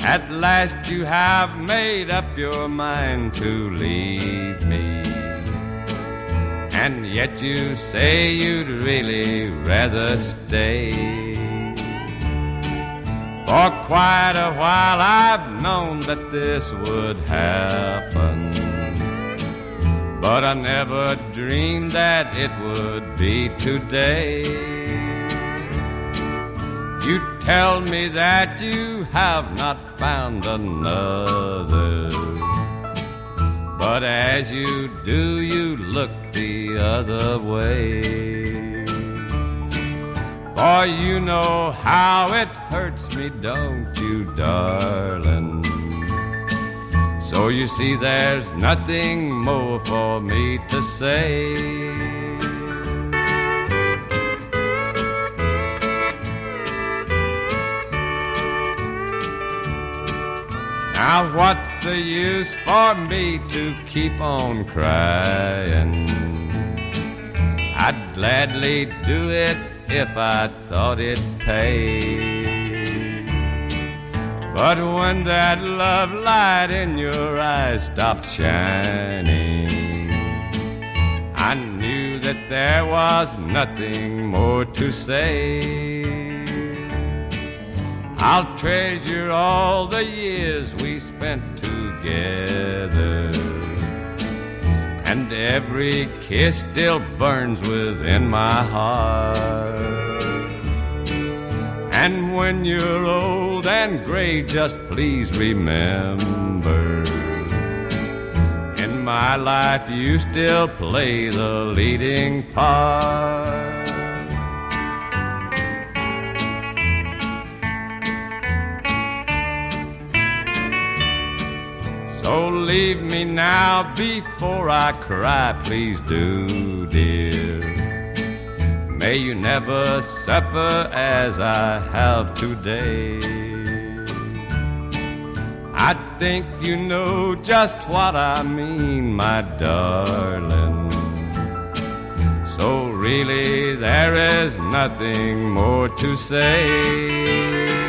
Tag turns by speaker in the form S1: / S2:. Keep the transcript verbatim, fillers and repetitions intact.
S1: At last you have made up your mind to leave me, and yet you say you'd really rather stay. For quite a while I've known that this would happen, but I never dreamed that it would be today. You tell me that you have not found another, but as you do, you look the other way. For you know how it hurts me, don't you, darling? So you see there's nothing more for me to say. Now what's the use for me to keep on crying? I'd gladly do it if I thought it'd pay. But when that love light in your eyes stopped shining, I knew that there was nothing more to say. I'll treasure all the years we spent together, and every kiss still burns within my heart. And when you're old and gray, just please remember, in my life you still play the leading part. So leave me now before I cry, please do, dear. May you never suffer as I have today. I think you know just what I mean, my darling. So really there is nothing more to say.